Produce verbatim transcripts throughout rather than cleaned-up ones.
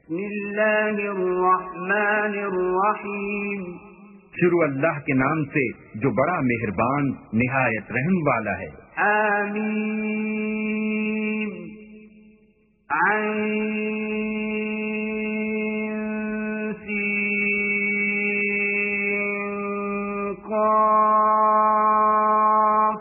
بسم اللہ الرحمن الرحیم، شروع اللہ کے نام سے جو بڑا مہربان نہایت رحم والا ہے۔ آمین۔ عین سین قاف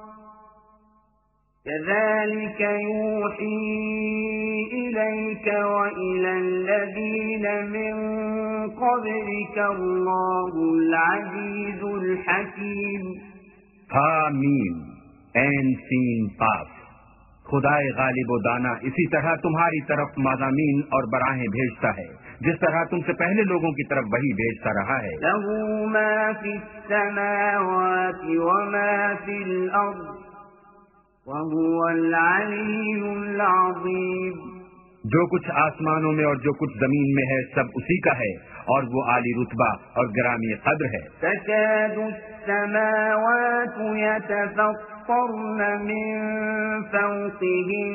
كذلك يوحي إليك وإلى الذين من قبلك الله العزيز الحكيم۔ حامیم عین سین قاف، خدائے غالب و دانا اسی طرح تمہاری طرف مضامین اور براہیں بھیجتا ہے جس طرح تم سے پہلے لوگوں کی طرف وہی بھیجتا رہا ہے۔ له ما في السماوات وما في الأرض وهو العلي العظيم۔ جو کچھ آسمانوں میں اور جو کچھ زمین میں ہے سب اسی کا ہے اور وہ عالی رتبہ اور گرامی قدر ہے۔ تكاد السماوات يتفطرن من فوقهن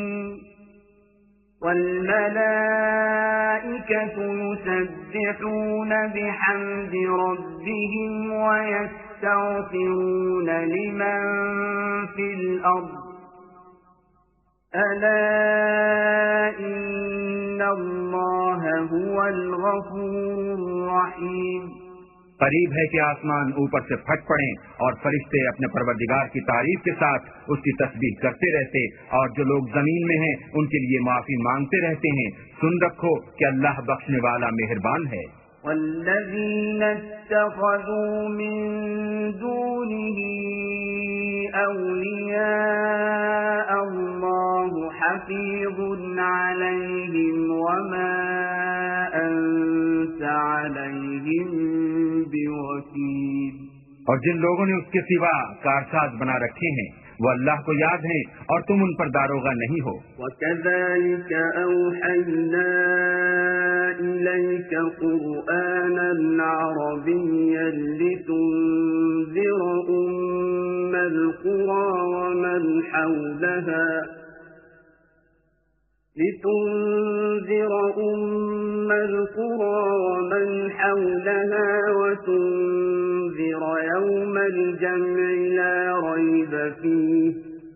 والملائكة يسبحون بحمد ربهم ويستغفرون لمن في الأرض ألا إن الله هو الغفور الرحيم۔ قریب ہے کہ آسمان اوپر سے پھٹ پڑیں اور فرشتے اپنے پروردگار کی تعریف کے ساتھ اس کی تسبیح کرتے رہتے اور جو لوگ زمین میں ہیں ان کے لیے معافی مانگتے رہتے ہیں۔ سن رکھو کہ اللہ بخشنے والا مہربان ہے۔ والذین اتخذوا من دونه اولیاء اللہ حفیظ علیہم وما انت علیہم بوکیل۔ اور جن لوگوں نے اس کے سوا کارساز بنا رکھے ہیں وہ اللہ کو یاد ہیں اور تم ان پر داروغہ نہیں ہو۔ وَكَذَلِكَ أَوْحَيْنَا إِلَيْكَ قُرْآنًا عَرَبِيًّا لِتُنذِرَ أُمَّ الْقُرَى وَمَنْ حَوْلَهَا لِتُنذِرَ أُمَّ الْقُرَى وَمَنْ حَوْلَهَا وَتُنذِرَ يَوْمَ الْجَمْعِ لَا رَيْبَ فِيهِ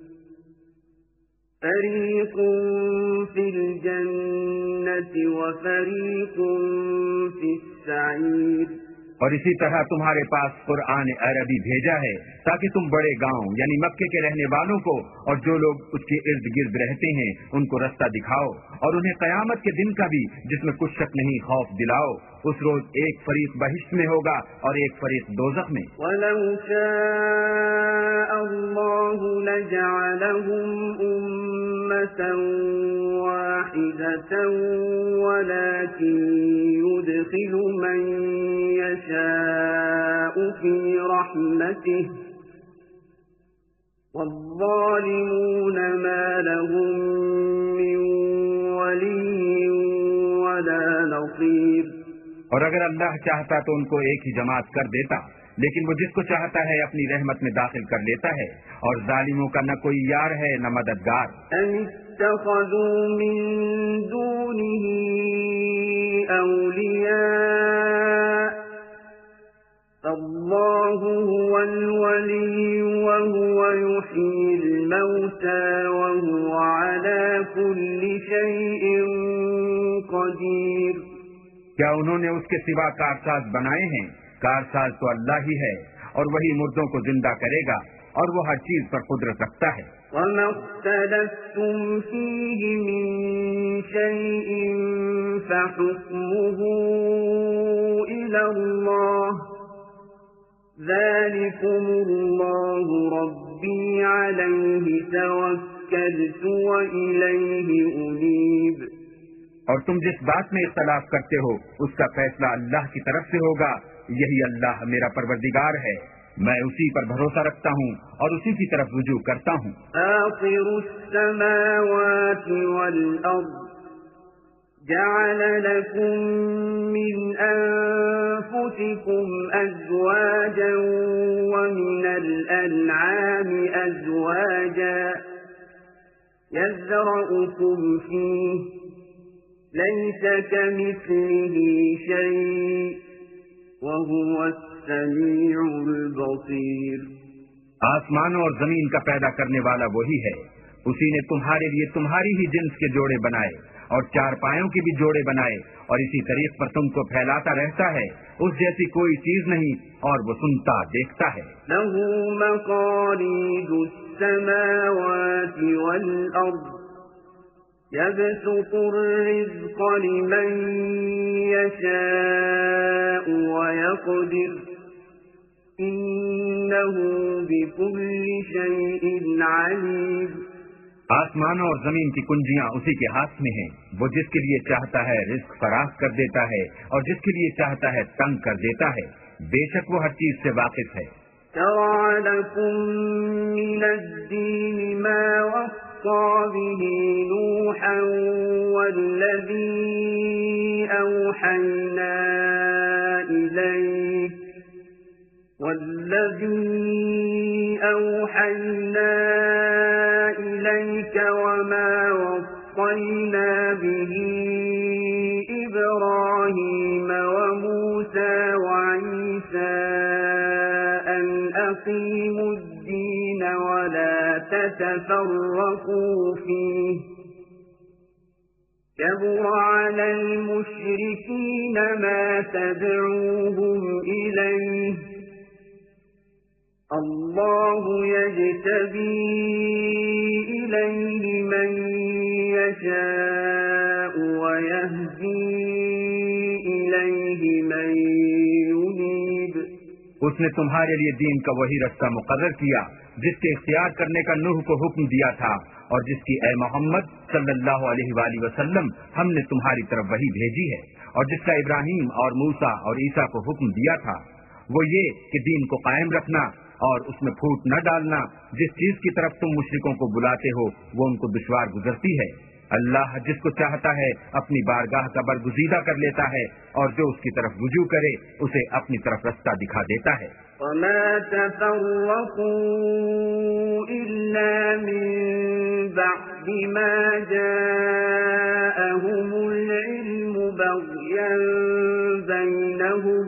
فَرِيقٌ فِي الْجَنَّةِ وَفَرِيقٌ فِي السَّعِيرِ۔ اور اسی طرح تمہارے پاس قرآن عربی بھیجا ہے تاکہ تم بڑے گاؤں یعنی مکے کے رہنے والوں کو اور جو لوگ اس کے ارد گرد رہتے ہیں ان کو رستہ دکھاؤ اور انہیں قیامت کے دن کا بھی جس میں کچھ شک نہیں خوف دلاؤ۔ اس روز ایک فریق بہشت میں ہوگا اور ایک فریق دوزخ میں۔ وَلَوْ شَاءَ اللَّهُ لَجَعَلَهُمْ أُمَّةً وَاحِدَةً وَلَكِنْ يُدْخِلُ مَنْ يَشَاءُ فِي رَحْمَتِهِ وَالظَّالِمُونَ مَا لَهُم مِّن وَلِيٍّ وَلَا نَصِيرٍ۔ اور اگر اللہ چاہتا تو ان کو ایک ہی جماعت کر دیتا، لیکن وہ جس کو چاہتا ہے اپنی رحمت میں داخل کر لیتا ہے، اور ظالموں کا نہ کوئی یار ہے نہ مددگار۔ ام اتخذوا من دونه اولیاء فاللہ هو الولی وهو يحيي الموتى وهو على كل شيء قدیر۔ کیا انہوں نے اس کے سوا کارساز بنائے ہیں؟ کارساز تو اللہ ہی ہے اور وہی مردوں کو زندہ کرے گا اور وہ ہر چیز پر قدرت رکھتا ہے۔ وَمَا اخْتَلَفْتُمْ فِيهِ مِنْ شَيْءٍ فَحُكْمُهُ إِلَى اللَّهِ ذَلِكُمُ اللَّهُ رَبِّي عَلَيْهِ تَوَكَّلْتُ وَإِلَيْهِ أُنِيبُ۔ اور تم جس بات میں اختلاف کرتے ہو اس کا فیصلہ اللہ کی طرف سے ہوگا، یہی اللہ میرا پروردگار ہے، میں اسی پر بھروسہ رکھتا ہوں اور اسی کی طرف رجوع کرتا ہوں۔ فاطر السماوات والأرض جعل لكم من أنفسكم أزواجا ومن الأنعام أزواجا يذرأكم فيه ليس كمثله شيء وهو السميع البصير۔ آسمانوں اور زمین کا پیدا کرنے والا وہی ہے، اسی نے تمہارے لیے تمہاری ہی جنس کے جوڑے بنائے اور چار پایوں کے بھی جوڑے بنائے، اور اسی طریق پر تم کو پھیلاتا رہتا ہے، اس جیسی کوئی چیز نہیں، اور وہ سنتا دیکھتا ہے۔ له مقاليد السماوات والأرض يبسط الرزق لمن يشاء ويقدر إنه بكل شيء عليم۔ آسمانوں اور زمین کی کنجیاں اسی کے ہاتھ میں ہیں، وہ جس کے لیے چاہتا ہے رزق فراخ کر دیتا ہے اور جس کے لیے چاہتا ہے تنگ کر دیتا ہے، بے شک وہ ہر چیز سے واقف ہے۔ شرع لكم من الدين ما وصى به نوحا والذي أوحينا إليك والذي أوحينا إليك وما وصينا به إبراهيم وموسى وعيسى أن أقيموا الدين ولا تتفرقوا فيه كبر على المشركين ما تدعوهم إليه الله يجتبي إليه من يشاء ويهدي إليه من ينيب۔ اس نے تمہارے لیے دین کا وہی رستہ مقرر کیا جس کے اختیار کرنے کا نوح کو حکم دیا تھا، اور جس کی اے محمد صلی اللہ علیہ وآلہ وسلم ہم نے تمہاری طرف وہی بھیجی ہے، اور جس کا ابراہیم اور موسیٰ اور عیسیٰ کو حکم دیا تھا، وہ یہ کہ دین کو قائم رکھنا اور اس میں پھوٹ نہ ڈالنا۔ جس چیز کی طرف تم مشرکوں کو بلاتے ہو وہ ان کو دشوار گزرتی ہے۔ اللہ جس کو چاہتا ہے اپنی بارگاہ کا برگزیدہ کر لیتا ہے، اور جو اس کی طرف رجوع کرے اسے اپنی طرف رستہ دکھا دیتا ہے۔ وما تفرقوا إلا من بعد ما جاءهم العلم بغيا بينهم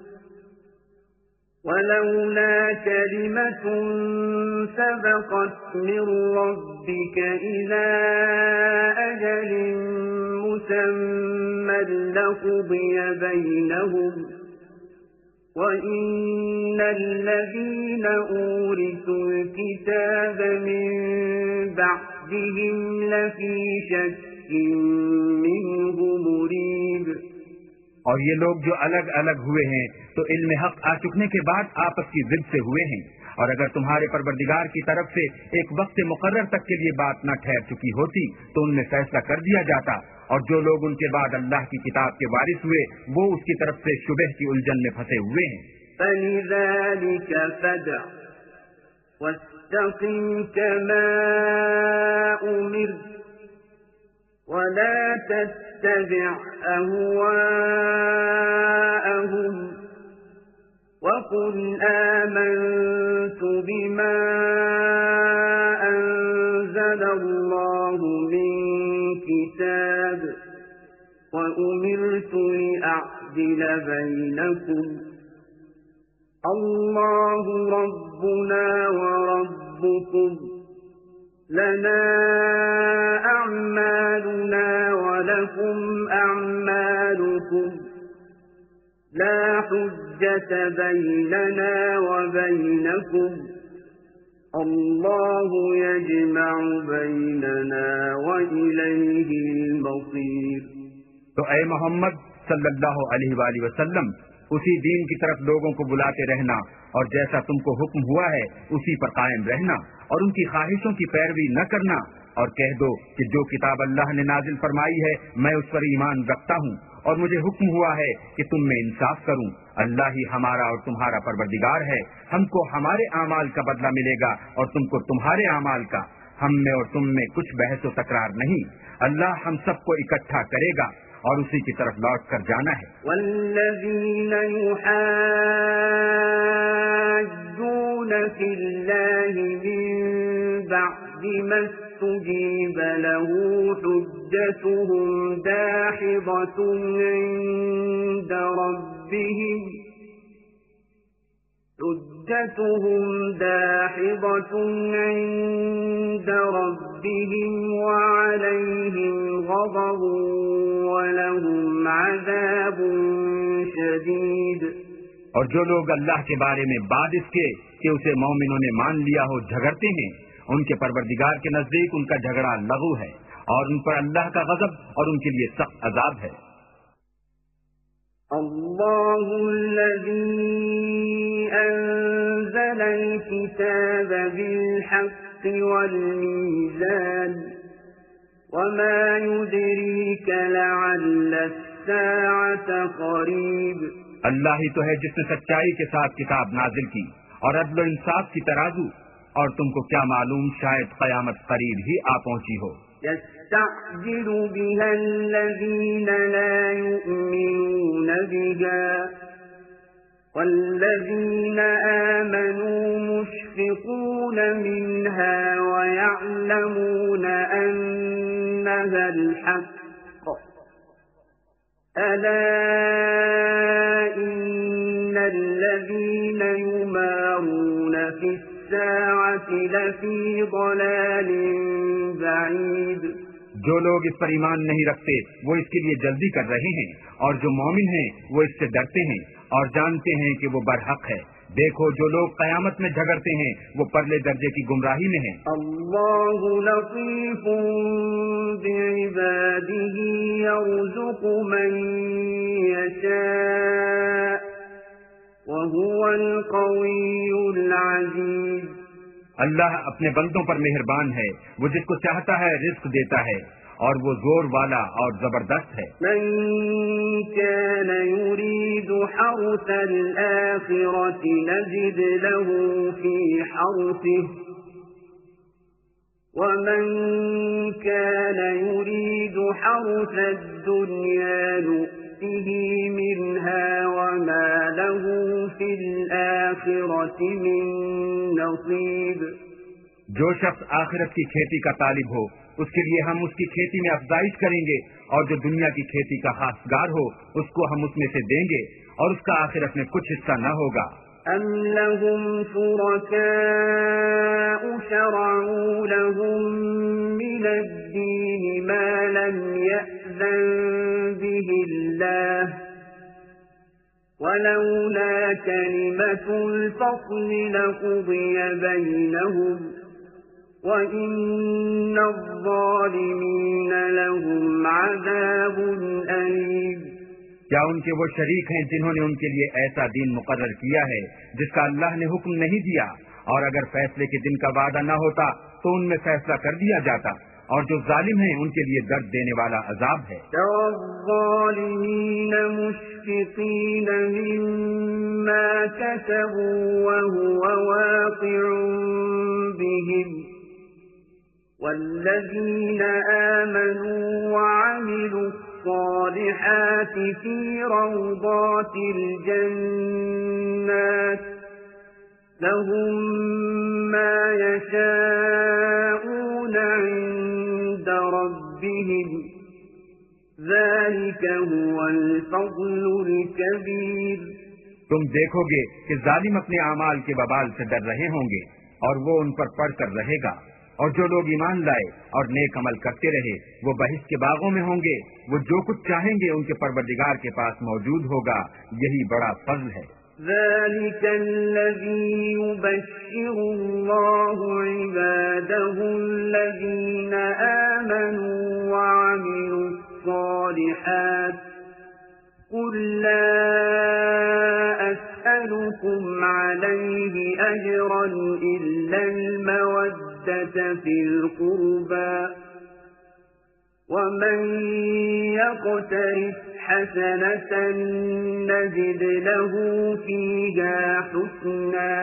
ولولا كلمة سبقت من ربك إلى أجل مسمى لقضي بينهم وَإِنَّ الَّذِينَ أُورِثُوا الْكِتَابَ مِنْ بَعْدِهِمْ لَفِي شَكٍّ مِّنْهُ مُرِيبٍ۔ اور یہ لوگ جو الگ الگ ہوئے ہیں تو علم حق آ چکنے کے بعد آپس کی ضد سے ہوئے ہیں، اور اگر تمہارے پروردگار کی طرف سے ایک وقت مقرر تک کے لیے بات نہ ٹھہر چکی ہوتی تو ان میں فیصلہ کر دیا جاتا، اور جو لوگ ان کے بعد اللہ کی کتاب کے وارث ہوئے وہ اس کی طرف سے شبہ کی الجھن میں پھنسے ہوئے ہیں۔ فَلِذَلِكَ فَادْعُ وَاسْتَقِمْ كَمَا أُمِرْتَ وَلَا تَتَّبِعْ أَهْوَاءَهُمْ وَقُلْ آمَنْتُ بِمَا أَنزَلَ اللَّهُ مِنْ كِتَابٍ وَأُمِرْتُ لِأَعْدِلَ بَيْنَكُمْ اللَّهُ رَبُّنَا وَرَبُّكُمْ لَنَا أَعْمَالُنَا وَلَكُمْ أَعْمَالُكُمْ لَا حُجَّةَ بَيْنَنَا وَبَيْنَكُمْ اللَّهُ يَجْمَعُ بَيْنَنَا وَإِلَيْهِ الْمَصِيرُ۔ تو اے محمد صلی اللہ علیہ وآلہ وسلم اسی دین کی طرف لوگوں کو بلاتے رہنا، اور جیسا تم کو حکم ہوا ہے اسی پر قائم رہنا، اور ان کی خواہشوں کی پیروی نہ کرنا، اور کہہ دو کہ جو کتاب اللہ نے نازل فرمائی ہے میں اس پر ایمان رکھتا ہوں، اور مجھے حکم ہوا ہے کہ تم میں انصاف کروں۔ اللہ ہی ہمارا اور تمہارا پروردگار ہے، ہم کو ہمارے اعمال کا بدلہ ملے گا اور تم کو تمہارے اعمال کا، ہم میں اور تم میں کچھ بحث و تکرار نہیں، اللہ ہم سب کو اکٹھا کرے گا اور اسی کی طرف لوٹ کر جانا ہے۔ والذین یحاجون فی اللہ من بعد ما فاستجيب له حجتهم داحضة عند ربهم حجتهم داحضة عند ربهم وعليهم غضب ولهم عذاب شديد۔ اور جو لوگ اللہ کے بارے میں بعد اس کے کہ اسے مومنوں نے مان لیا ہو جھگڑتے ہیں، ان کے پروردگار کے نزدیک ان کا جھگڑا لغو ہے، اور ان پر اللہ کا غضب اور ان کے لیے سخت عذاب ہے۔ اللہ الذی انزل الكتاب بالحق والمیزان وما يدريك لعل الساعة قریب۔ اللہ ہی تو ہے جس نے سچائی کے ساتھ کتاب نازل کی اور عدل و انصاف کی ترازو، اور تم کو کیا معلوم شاید قیامت قریب ہی آ پہنچی ہو۔ يستعجل بها الذين لا يؤمنون بها والذين آمنوا مشفقون منها ويعلمون أنها الحق ألا إن الذين يمارون في الساعة لفي ضلال بعيد۔ جو لوگ اس پر ایمان نہیں رکھتے وہ اس کے لیے جلدی کر رہے ہیں، اور جو مومن ہیں وہ اس سے ڈرتے ہیں اور جانتے ہیں کہ وہ برحق ہے۔ دیکھو جو لوگ قیامت میں جھگڑتے ہیں وہ پرلے درجے کی گمراہی میں ہیں۔ اللہ لطیف بعباده يرزق من يشاء وهو القوي العزيز۔ اللہ اپنے بندوں پر مہربان ہے، وہ جس کو چاہتا ہے رزق دیتا ہے، اور وہ زور والا اور زبردست ہے۔ من كان يريد حرث الآخرة نزد له في حرثه ومن كان يريد حرث الدنيا نؤته منها وما له في الآخرة من نصيب۔ جو شخص آخرت کی کھیتی کا طالب ہو اس کے لیے ہم اس کی کھیتی میں افزائش کریں گے، اور جو دنیا کی کھیتی کا خاصگار ہو اس کو ہم اس میں سے دیں گے، اور اس کا آخرت میں کچھ حصہ نہ ہوگا۔ ام لهم شركاء شرعوا لهم من الدين ما لم يأذن به الله ولولا كلمة الفصل لقضي بينهم وَإِنَّ الظَّالِمِينَ لَهُمْ عَذَابٌ أَلِيمٌ۔ کیا ان کے وہ شریک ہیں جنہوں نے ان کے لیے ایسا دین مقرر کیا ہے جس کا اللہ نے حکم نہیں دیا، اور اگر فیصلے کے دن کا وعدہ نہ ہوتا تو ان میں فیصلہ کر دیا جاتا، اور جو ظالم ہیں ان کے لیے درد دینے والا عذاب ہے۔ الظَّالِمِينَ مُشْفِقِينَ مِمَّا كَسَبُوا وَهُوَ وَاقِعٌ بِهِمْ والذين آمنوا وعملوا الصالحات في روضات الجنات لهم ما يشاءون عند ربهم ذلك هو الفضل الكبير۔ تم دیکھو گے کہ ظالم اپنے اعمال کے وبال سے ڈر رہے ہوں گے، اور وہ ان پر پڑھ کر رہے گا، اور جو لوگ ایمان لائے اور نیک عمل کرتے رہے وہ بہشت کے باغوں میں ہوں گے، وہ جو کچھ چاہیں گے ان کے پروردگار کے پاس موجود ہوگا، یہی بڑا فضل ہے۔ ذلك الذي يبشر الله عباده الذين آمنوا وعملوا الصالحات قل لا أسألكم عليه أجرا إلا المودة في القربى ومن يقترف حسنة نزد له فيها حسنا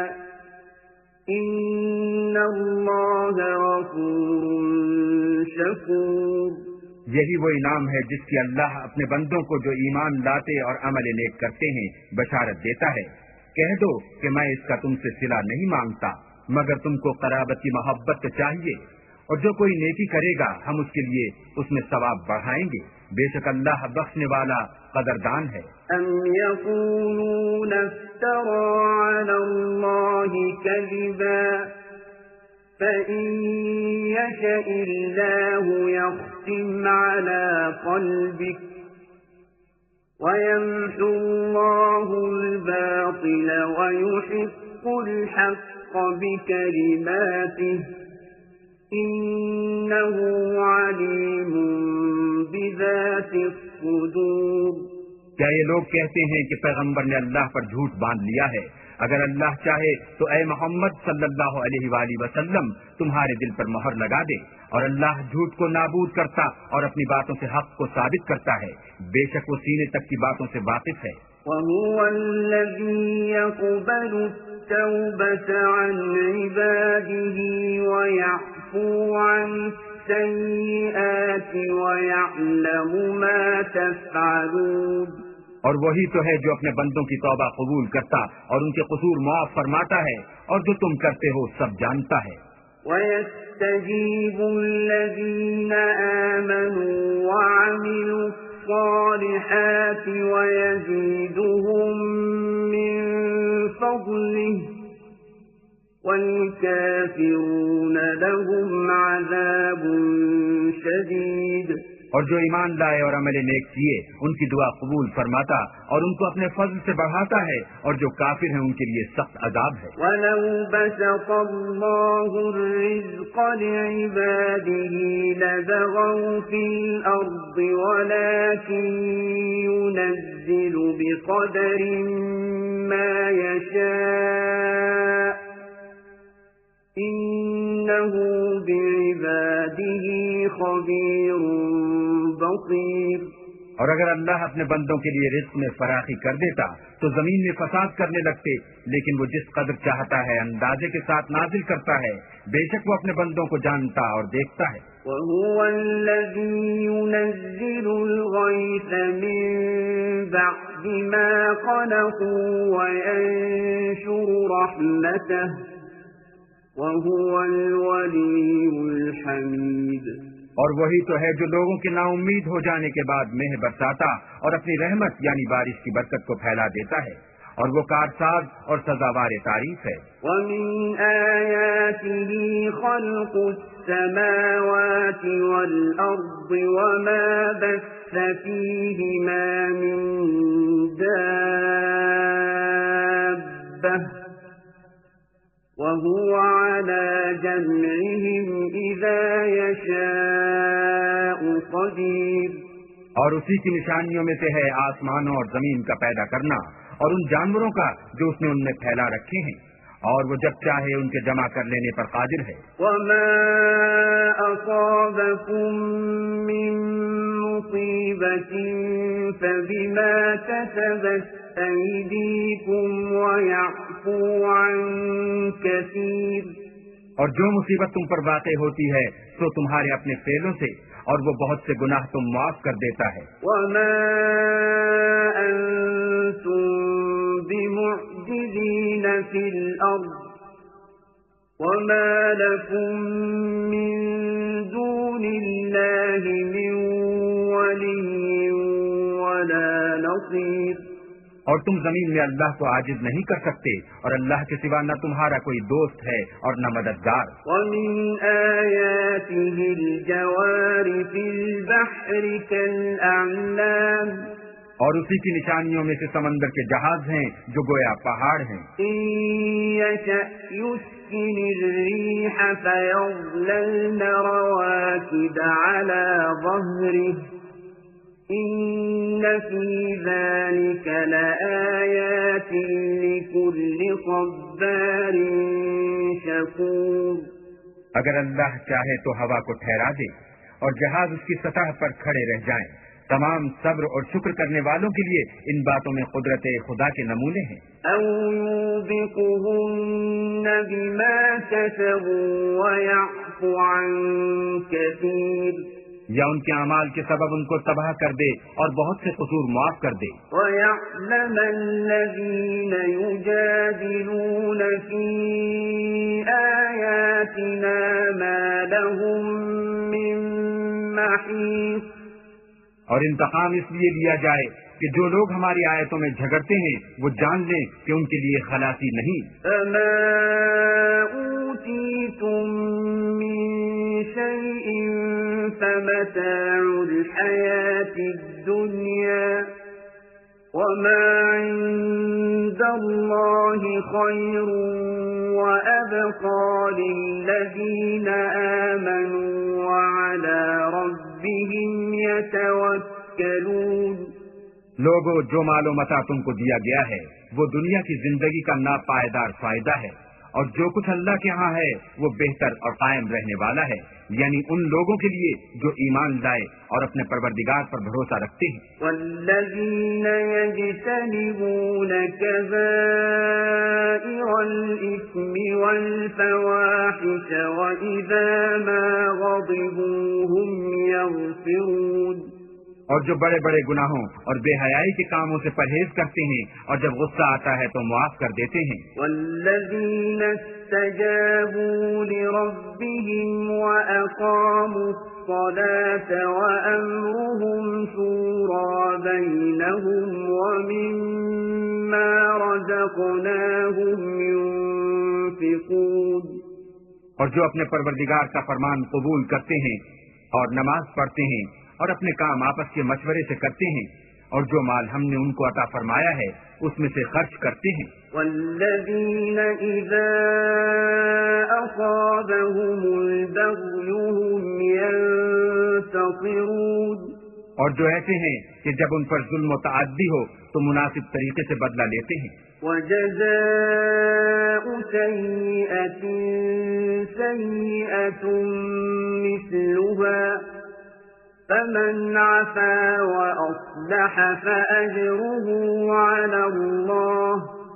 إن الله غفور شكور۔ یہی وہ انعام ہے جس کی اللہ اپنے بندوں کو جو ایمان لاتے اور عمل نیک کرتے ہیں بشارت دیتا ہے۔ کہہ دو کہ میں اس کا تم سے صلہ نہیں مانگتا مگر تم کو قرابت کی محبت چاہیے، اور جو کوئی نیکی کرے گا ہم اس کے لیے اس میں ثواب بڑھائیں گے، بے شک اللہ بخشنے والا قدردان ہے۔ ام یقولون افترى على الله كذبا فإن يشأ الله يختم على قلبك ويمحو الله الباطل ويحق الحق بكلماته إنه عليم بذات الصدور۔ کیا یہ لوگ کہتے ہیں کہ پیغمبر نے اللہ پر جھوٹ باندھ لیا ہے؟ اگر اللہ چاہے تو اے محمد صلی اللہ علیہ وآلہ وسلم تمہارے دل پر مہر لگا دے، اور اللہ جھوٹ کو نابود کرتا اور اپنی باتوں سے حق کو ثابت کرتا ہے، بے شک وہ سینے تک کی باتوں سے واقف ہے۔ وَهُوَ الَّذِي يَقْبَلُ التَّوْبَةَ عَنْ عِبَادِهِ وَيَعْفُو عَنِ السَّيِّئَاتِ وَيَعْلَمُ مَا تَفْعَلُونَ۔ اور وہی تو ہے جو اپنے بندوں کی توبہ قبول کرتا اور ان کے قصور معاف فرماتا ہے، اور جو تم کرتے ہو سب جانتا ہے۔ وَيَسْتَجِيبُ الَّذِينَ آمَنُوا وَعَمِلُوا الصَّالِحَاتِ وَيَزِيدُهُم مِّن فَضْلِهِ وَالْكَافِرُونَ لَهُمْ عَذَابٌ شَدِيدٌ۔ اور جو ایمان لائے اور عمل نیک کیے ان کی دعا قبول فرماتا اور ان کو اپنے فضل سے بڑھاتا ہے، اور جو کافر ہیں ان کے لیے سخت عذاب ہے۔ وَلَوْ بَسَطَ اللَّهُ الرِّزْقَ لِعِبَادِهِ لَبَغَوْا فِي الْأَرْضِ وَلَكِن يُنَزِّلُ بِقَدَرٍ مَّا يَشَاءُ إِنَّهُ بِعِبَادِهِ خَبِيرٌ بصیر۔ اور اگر اللہ اپنے بندوں کے لیے رزق میں فراخی کر دیتا تو زمین میں فساد کرنے لگتے، لیکن وہ جس قدر چاہتا ہے اندازے کے ساتھ نازل کرتا ہے، بے شک وہ اپنے بندوں کو جانتا اور دیکھتا ہے۔ وَهُوَ الَّذِي يُنَزِّلُ الْغَيْثَ مِن بَعْدِ مَا قَنَطُوا وَيَنشُرُ رَحْمَتَهُ وَهُوَ الْوَلِيُّ الْحَمِيدُ۔ اور وہی تو ہے جو لوگوں کے نا امید ہو جانے کے بعد مہ برساتا اور اپنی رحمت یعنی بارش کی برکت کو پھیلا دیتا ہے، اور وہ کارساز اور سزاوار تعریف ہے۔ وَمِنْ آيَاتِهِ خَلْقُ السَّمَاوَاتِ وَالْأَرْضِ وَمَا بَثَّ فِيهِمَا مِن دَابَّةٍ وَهُوَ عَلَى جَمْعِهِمْ إِذَا يَشَاءُ قَدِيرٌ۔ اور اسی کی نشانیوں میں سے ہے آسمانوں اور زمین کا پیدا کرنا، اور ان جانوروں کا جو اس نے ان میں پھیلا رکھے ہیں، اور وہ جب چاہے ان کے جمع کر لینے پر قادر ہے۔ وَمَا أَصَابَكُم مِّن مُّصِيبَةٍ فَبِمَا كَسَبَتْ أَيْدِيكُمْ وَيَعْفُو عَن كَثِيرٍ۔ اور جو مصیبت تم پر واقع ہوتی ہے تو تمہارے اپنے فعلوں سے، اور وہ بہت سے گناہ تم معاف کر دیتا ہے۔ وَمَا أَنتُم بِمُعْجِزِينَ فِي الْأَرْضِ وَمَا لَكُم مِّن دُونِ اللَّهِ مِن وَلِيٍّ وَلَا نَصِيرٍ۔ اور تم زمین میں اللہ کو عاجز نہیں کر سکتے، اور اللہ کے سوا نہ تمہارا کوئی دوست ہے اور نہ مددگار۔ وَمِنْ آيَاتِهِ الْجَوَارِ فِي الْبَحْرِ كَالْأَعْلَامِ۔ اور اسی کی نشانیوں میں سے سمندر کے جہاز ہیں جو گویا پہاڑ ہیں۔ إِن يَشَأْ يُسْكِنِ الرِّيحَ فَيَظْلَلْنَ رَوَاكِدَ عَلَى ظَهْرِهِ إِنَّ فِي ذَلِكَ لَآيَاتٍ لِكُلِّ صَبَّارٍ شَكُورٍ۔ اگر اللہ چاہے تو ہوا کو ٹھہرا دے اور جہاز اس کی سطح پر کھڑے رہ جائیں، تمام صبر اور شکر کرنے والوں کے لیے ان باتوں میں قدرت خدا کے نمونے ہیں۔ أَوْ يُوبِقْهُنَّ بِمَا كَسَبُوا وَيَعْفُ عَن كَثِيرٍ۔ یا ان کے اعمال کے سبب ان کو تباہ کر دے اور بہت سے قصور معاف کر دے. وَيَعْلَمَ الَّذِينَ يُجَادِلُونَ فِي آيَاتِنَا مَا لَهُم مِّن مَّحِيصٍ. اور انتقام اس لیے لیا جائے کہ جو لوگ ہماری آیتوں میں جھگڑتے ہیں وہ جان لیں کہ ان کے لیے خلاصی نہیں. فَمَا أُوتِيتُم مِّن شَيْءٍ فَمَتَاعُ الْحَيَاةِ الدُّنْيَا وَمَا عِندَ اللَّهِ خَيْرٌ وَأَبْقَىٰ لِلَّذِينَ آمَنُوا وَعَلَىٰ رَبِّهِمْ يَتَوَكَّلُونَ. لوگوں، جو مال و متاع تم کو دیا گیا ہے وہ دنیا کی زندگی کا ناپائیدار فائدہ ہے، اور جو کچھ اللہ کے ہاں ہے وہ بہتر اور قائم رہنے والا ہے، یعنی ان لوگوں کے لیے جو ایمان لائے اور اپنے پروردگار پر بھروسہ رکھتے ہیں. والذین یجتنبون کبائر الإثم والفواحش وإذا ما غضبوا هم یغفرون. اور جو بڑے بڑے گناہوں اور بے حیائی کے کاموں سے پرہیز کرتے ہیں اور جب غصہ آتا ہے تو معاف کر دیتے ہیں. والذین استجابوا لربهم وأقاموا الصلاة وأمرهم شورى بينهم ومما رزقناهم ينفقون. اور جو اپنے پروردگار کا فرمان قبول کرتے ہیں اور نماز پڑھتے ہیں اور اپنے کام آپس کے مشورے سے کرتے ہیں، اور جو مال ہم نے ان کو عطا فرمایا ہے اس میں سے خرچ کرتے ہیں. والذین اذا اصابهم البغی هم ينتصرون. اور جو ایسے ہیں کہ جب ان پر ظلم و تعدی ہو تو مناسب طریقے سے بدلہ لیتے ہیں. وجزاء سیئة سیئة مثلها فمن عفا وأصلح فأجره على الله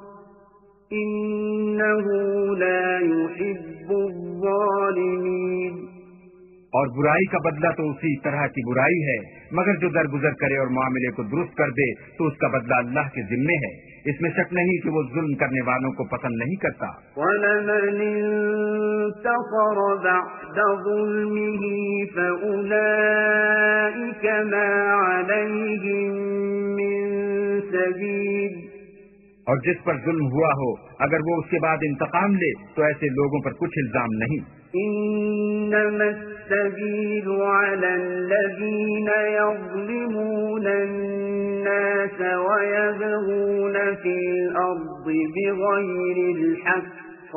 إنه لا يحب الظالمين. اور برائی کا بدلہ تو اسی طرح کی برائی ہے، مگر جو درگزر کرے اور معاملے کو درست کر دے تو اس کا بدلہ اللہ کے ذمے ہے. اس میں شک نہیں کہ وہ ظلم کرنے والوں کو پسند نہیں کرتا. وَلَمَنِ انتَصَرَ بَعْدَ ظُلْمِهِ فَأُولَئِكَ مَا عَلَيْهِم مِّن سَبِيلٍ. اور جس پر ظلم ہوا ہو اگر وہ اس کے بعد انتقام لے تو ایسے لوگوں پر کچھ الزام نہیں. إنما السبيل على الذين يظلمون الناس ويبغون في الأرض بغير الحق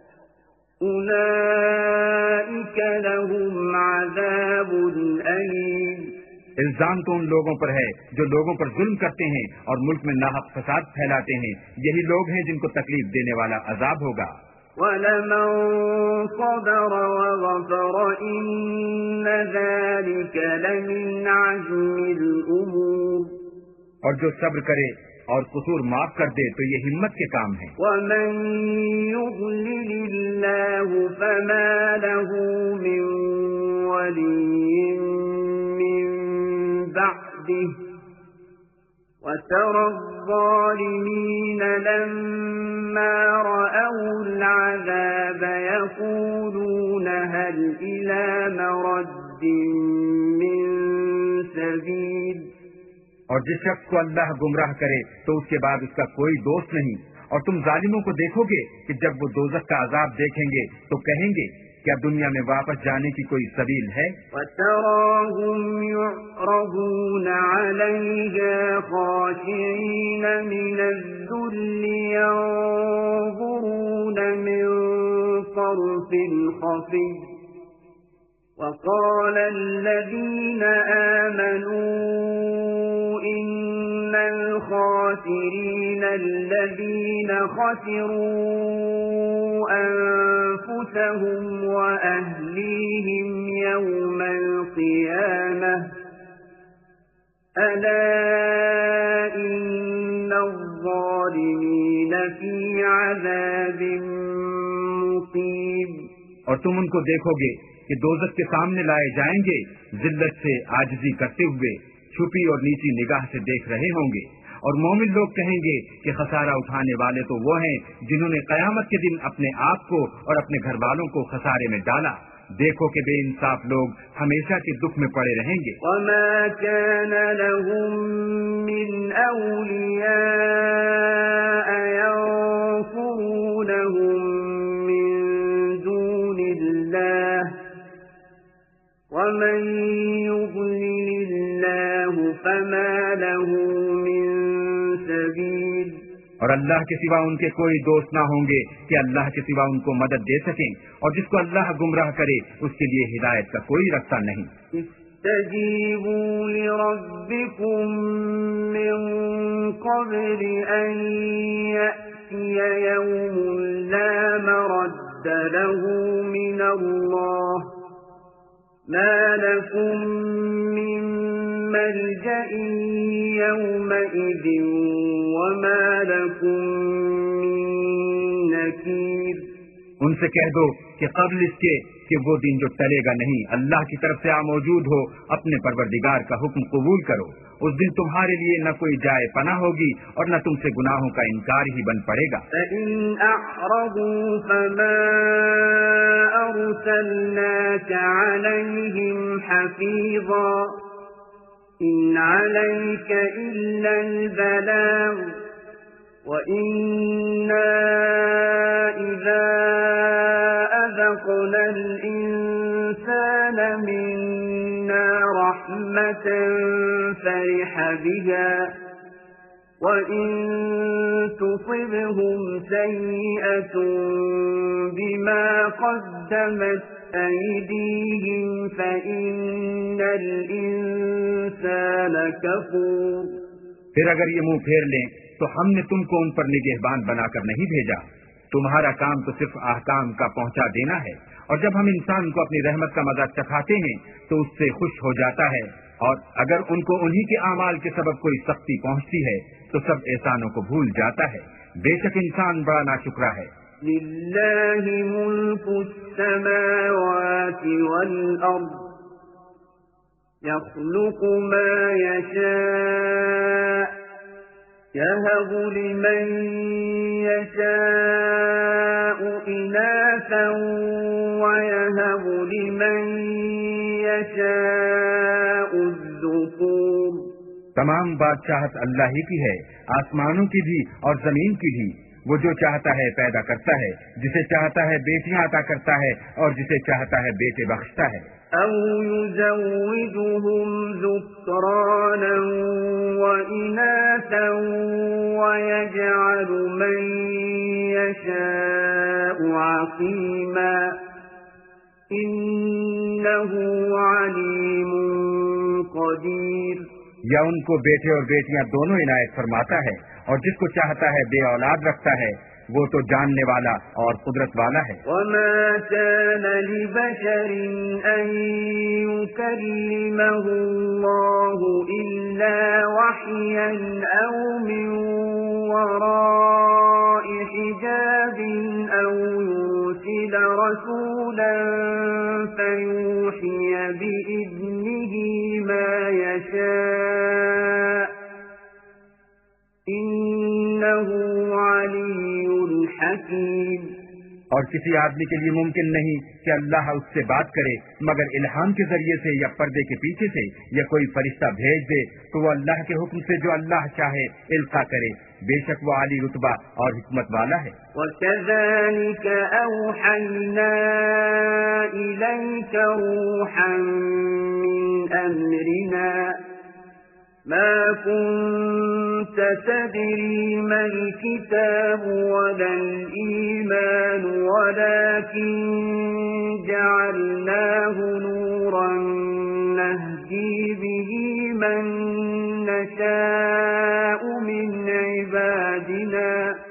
أولئك لهم عذاب أليم. الزام تو ان لوگوں پر ہے جو لوگوں پر ظلم کرتے ہیں اور ملک میں ناحق فساد پھیلاتے ہیں، یہی لوگ ہیں جن کو تکلیف دینے والا عذاب ہوگا. وَلَمَنْ صَبَرَ وَغَفَرَ إِنَّ ذَلِكَ لَمِنْ عَزْمِ الْأُمُورِ. اور جو صبر کرے اور قصور معاف کر دے تو یہ ہمت کے کام ہیں. وَمَنْ يُضْلِلِ اللَّهُ فَمَا لَهُ مِنْ وَلِيٍّ مِّنْ بَعْدِهِ وَتَرَى الظَّالِمِينَ لَمَّا رَأَوُا الْعَذَابَ يَقُولُونَ هَلْ إِلَى مَرَدٍّ مِّن سَبِيلٍ. اور جس شخص کو اللہ گمراہ کرے تو اس کے بعد اس کا کوئی دوست نہیں. اور تم ظالموں کو دیکھو گے کہ جب وہ دوزخ کا عذاب دیکھیں گے تو کہیں گے کیا دنیا میں واپس جانے کی کوئی سبیل ہے؟ وَتَرَاهُمْ يُعْرَضُونَ عَلَيْهَا خَاشِعِينَ مِنَ الذُّلِّ يَنظُرُونَ مِن طَرْفٍ خَفِيٍّ وَقَالَ الَّذِينَ آمَنُوا إِنَّ الْخَاسِرِينَ الَّذِينَ خَسِرُوا أَنفُسَهُمْ وَأَهْلِيهِمْ يَوْمَ الْقِيَامَةِ أَلَا إِنَّ الظَّالِمِينَ فِي عَذَابٍ مُقِيمٍ. اور تم ان کو دیکھو گے کہ دوزخ کے سامنے لائے جائیں گے ذلت سے عاجزی کرتے ہوئے، چھپی اور نیچی نگاہ سے دیکھ رہے ہوں گے، اور مومن لوگ کہیں گے کہ خسارہ اٹھانے والے تو وہ ہیں جنہوں نے قیامت کے دن اپنے آپ کو اور اپنے گھر والوں کو خسارے میں ڈالا۔ دیکھو کہ بے انصاف لوگ ہمیشہ کے دکھ میں پڑے رہیں گے۔ وما كان لهم من أولياء ينصرونهم من دون الله ومن يضلل الله فما له من سبيل۔ اور اللہ کے سوا ان کے کوئی دوست نہ ہوں گے کہ اللہ کے سوا ان کو مدد دے سکیں، اور جس کو اللہ گمراہ کرے اس کے لیے ہدایت کا کوئی رستہ نہیں۔ استجیبوا لربکم من قبل ان یأتی یوم لا مرد له من اللہ ما لكم من ملجأ يومئذ وما لكم من نكير۔ ان سے کہہ دو کہ قبل اس کے کہ وہ دن جو ٹلے گا نہیں، اللہ کی طرف سے آ موجود ہو، اپنے پروردگار کا حکم قبول کرو۔ اس دن تمہارے لیے نہ کوئی جائے پناہ ہوگی اور نہ تم سے گناہوں کا انکار ہی بن پڑے گا۔ فَإِنْ أَعْرَضُوا فَمَا أَرْسَلْنَاكَ عَلَيْهِمْ حَفِيظًا إِنْ عَلَيْكَ إِلَّا الْبَلَاغُ وَإِنَّا إِذَا أَذَقْنَا الْإِنسَانَ مِنَّا رَحْمَةً فَرِحَ بِهَا وَإِن تُصِبْهُمْ سَيِّئَةٌ بِمَا قَدَّمَتْ أَيْدِيهِمْ فَإِنَّ الْإِنسَانَ كَفُورٌ۔ پھر اگر یہ منہ پھیر لیں تو ہم نے تم کو ان پر نگہبان بنا کر نہیں بھیجا، تمہارا کام تو صرف احکام کا پہنچا دینا ہے، اور جب ہم انسان کو اپنی رحمت کا مزہ چکھاتے ہیں تو اس سے خوش ہو جاتا ہے، اور اگر ان کو انہی کے اعمال کے سبب کوئی سختی پہنچتی ہے تو سب احسانوں کو بھول جاتا ہے۔ بے شک انسان بڑا ناشکرا ہے۔ للہ ملک السماوات والارض يخلق ما يشاء يهب لمن يشاء إناثا ويهب لمن يشاء الذكور۔ تمام بادشاہت اللہ ہی کی ہے، آسمانوں کی بھی اور زمین کی بھی۔ وہ جو چاہتا ہے پیدا کرتا ہے، جسے چاہتا ہے بیٹیاں عطا کرتا ہے اور جسے چاہتا ہے بیٹے بخشتا ہے۔ أو يزوجهم ذكرانا وإناثا ويجعل من يشاء عقيما إنه عليم قدير۔ یا ان کو بیٹے اور بیٹیاں دونوں عنایت فرماتا ہے، اور جس کو چاہتا ہے بے اولاد رکھتا ہے، وہ تو جاننے والا اور قدرت والا ہے۔ وما كان لبشر أن يكلمه الله إلا وحيا أو من وراء حجاب أو يرسل رسولا فيوحي بإذنه ما يشاء إنه علي حكيم۔ اور کسی آدمی کے لیے ممکن نہیں کہ اللہ اس سے بات کرے مگر الہام کے ذریعے سے یا پردے کے پیچھے سے، یا کوئی فرشتہ بھیج دے تو وہ اللہ کے حکم سے جو اللہ چاہے القا کرے، بے شک وہ عالی رتبہ اور حکمت والا ہے۔ وَكَذَلِكَ أَوْحَيْنَا إِلَيْكَ رُوحًا مِّنْ أَمْرِنَا مَا كُنْتَ تَدْرِي مَا الْكِتَابُ وَلَا الْإِيمَانُ وَلَكِنْ جَعَلْنَاهُ نُورًا نَهْدِي بِهِ مَن نَّشَاءُ مِنْ عِبَادِنَا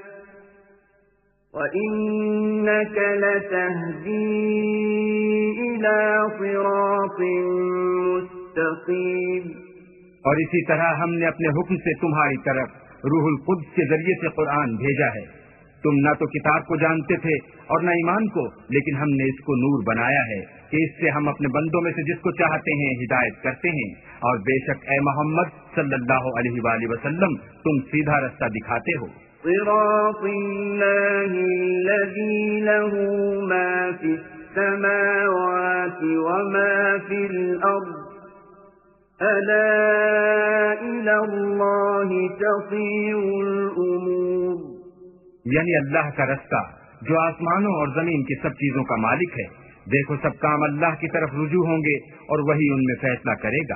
وَإِنَّكَ لَتَهْدِي إِلَى صِرَاطٍ مُسْتَقِيمٍ۔ اور اسی طرح ہم نے اپنے حکم سے تمہاری طرف روح القدس کے ذریعے سے قرآن بھیجا ہے تم نہ تو کتاب کو جانتے تھے اور نہ ایمان کو، لیکن ہم نے اس کو نور بنایا ہے کہ اس سے ہم اپنے بندوں میں سے جس کو چاہتے ہیں ہدایت کرتے ہیں، اور بے شک اے محمد صلی اللہ علیہ وآلہ وسلم تم سیدھا رستہ دکھاتے ہو۔ صراط اللہ الذی لہ ما فی السماوات وما فی الارض الا الی اللہ تصیر الامور، یعنی اللہ کا رستہ جو آسمانوں اور زمین کی سب چیزوں کا مالک ہے۔ دیکھو سب کام اللہ کی طرف رجوع ہوں گے اور وہی ان میں فیصلہ کرے گا۔